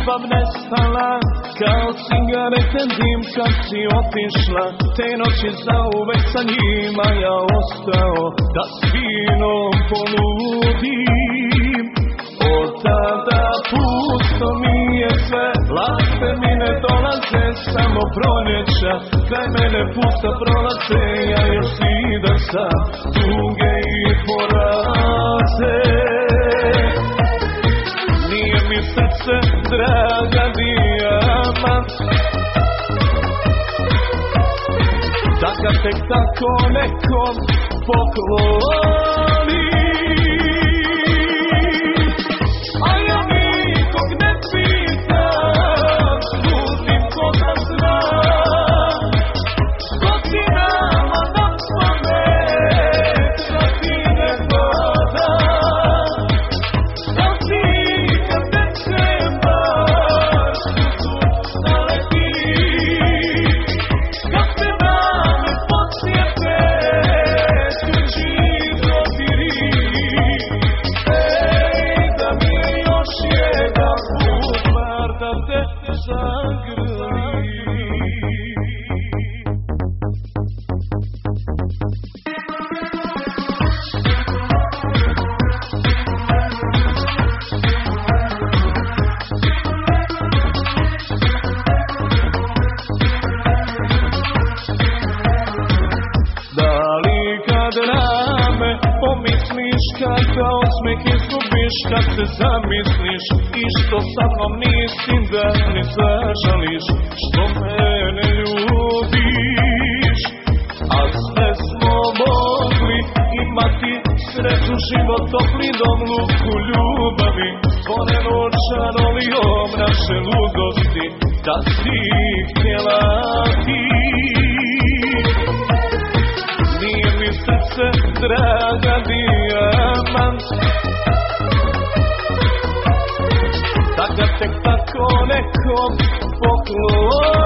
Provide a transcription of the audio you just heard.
ljubav nestala, kao cigarete dim kad si otišla. Te noći zauvek sa njima ja ostao, da s vinom poludim. Od tada pusto mi je sve, laste mi ne dolaze, samo proljeća kraj mene pusta prolaze. Ja još slidan sam tuge i poraze. Nije mi srce draga dijamant, da ga tek tako nekom pokloni. A ja nikog ne pitam, slutim ko da znam, godinama na pamet da ti ne padam. Da ti kad ne trebaš tu naleti, kad te rane podsjete tuđi dodiri. Ej, da mi još jedan put bar da te zagrli. Da li kad rame pomisliš, kad ga osmeh izgubiš, kad se zamisliš i što sa mnom nisi da ne zažališ, što mene ljubiš. A sve smo mogli imati, sreću, život, topli dom, luku ljubavi, one novčanovijom naše ludosti, da si htjela ti. Nije mi srce draga dijamant, da ga tek tako nekom pokloni.